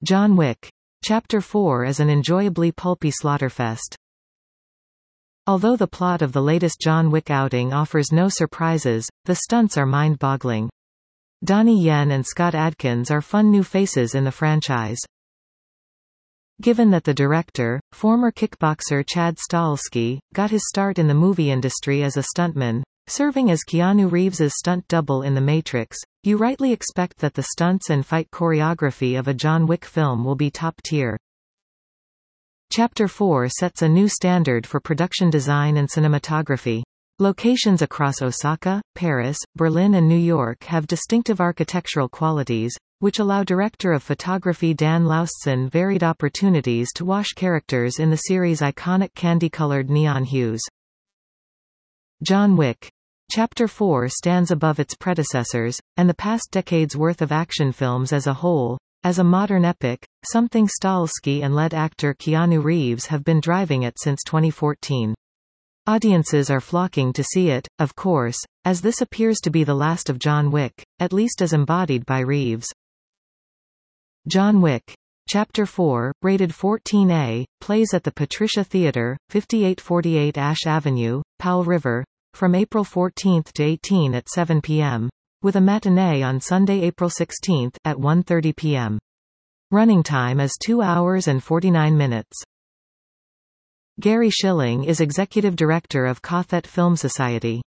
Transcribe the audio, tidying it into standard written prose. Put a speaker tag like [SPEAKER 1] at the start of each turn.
[SPEAKER 1] John Wick. Chapter 4 is an enjoyably pulpy slaughterfest. Although the plot of the latest John Wick outing offers no surprises, the stunts are mind-boggling. Donnie Yen and Scott Adkins are fun new faces in the franchise. Given that the director, former kickboxer Chad Stahelski, got his start in the movie industry as a stuntman, serving as Keanu Reeves's stunt double in The Matrix, you rightly expect that the stunts and fight choreography of a John Wick film will be top tier. Chapter 4 sets a new standard for production design and cinematography. Locations across Osaka, Paris, Berlin and New York have distinctive architectural qualities, which allow director of photography Dan Laustsen varied opportunities to wash characters in the series' iconic candy-colored neon hues. John Wick. Chapter 4 stands above its predecessors, and the past decade's worth of action films as a whole, as a modern epic, something Stahelski and lead actor Keanu Reeves have been driving at since 2014. Audiences are flocking to see it, of course, as this appears to be the last of John Wick, at least as embodied by Reeves. John Wick. Chapter 4, rated 14A, plays at the Patricia Theatre, 5848 Ash Avenue, Powell River, from April 14 to 18 at 7 p.m., with a matinee on Sunday, April 16 at 1:30 p.m. Running time is 2 hours and 49 minutes. Gary Schilling is executive director of Kothet Film Society.